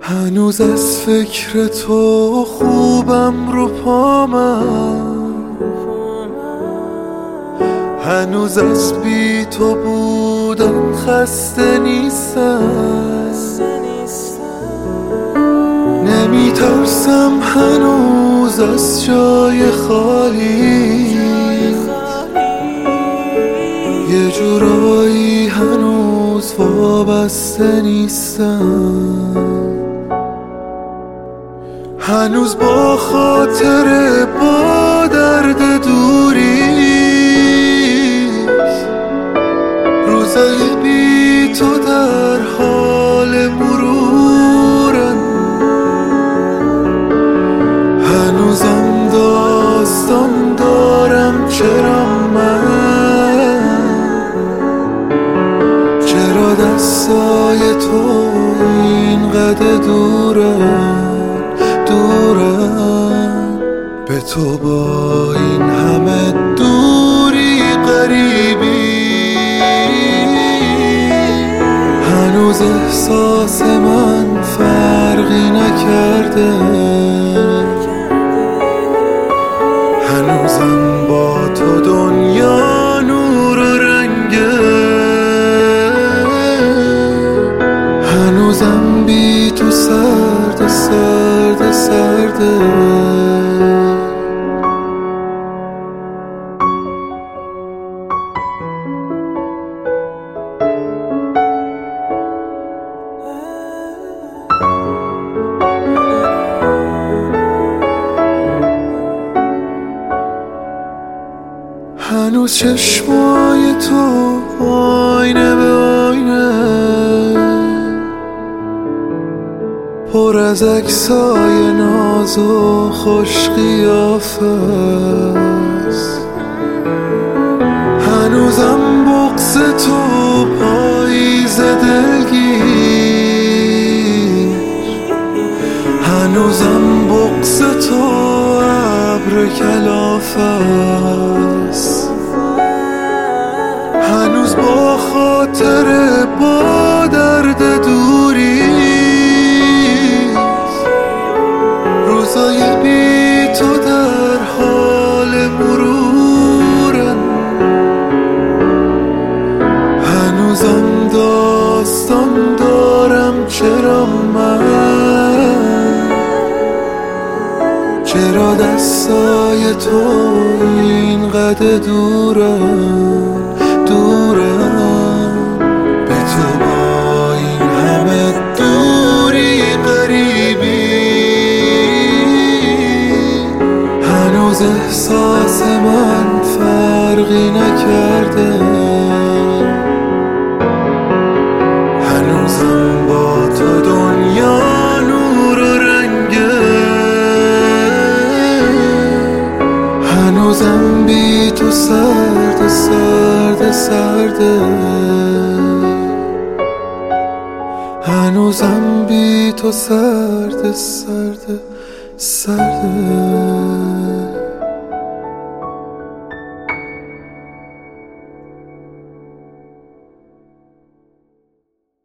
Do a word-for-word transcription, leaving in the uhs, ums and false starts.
هنوز از فکر تو خوبم رو پامم، هنوز از بی تو بودن خسته نیستم. نمی ترسم هنوز از جای خالی، یه جورایی هنوز وابسته نیستم. هنوز با خاطر با درد دوریست، روزای بی تو در حال مرورن. هنوزم داستان دارم چرا من، چرا دستای تو اینقدر دورن دورن. به تو با این همه دوری غریبی، هنوز احساس من فرقی نکرده. هنوزم با تو دنیا نور و رنگه، هنوزم بی تو سرد سرد سرده. هنوز چشمای تو آینه به آینه، پر از عکسای ناز و خوش قیافه است. هنوزم بغض تو پاییز دلگیر، هنوزم بغض تو ابر کلافه است. هنوز با خاطر با درد دوریست، روزای بی تو در حال مرورن. هنوزم داستان دارم چرا من، چرا دستای تو اینقدر دورن دورن. به تو با این همه دوری غریبی، هنوز احساس من فرقی نکرده. هنوزم با تو دنیا نور و رنگه، هنوزم بی تو سرد سرد سرده. هنوزم بی تو سرد سرد سرده.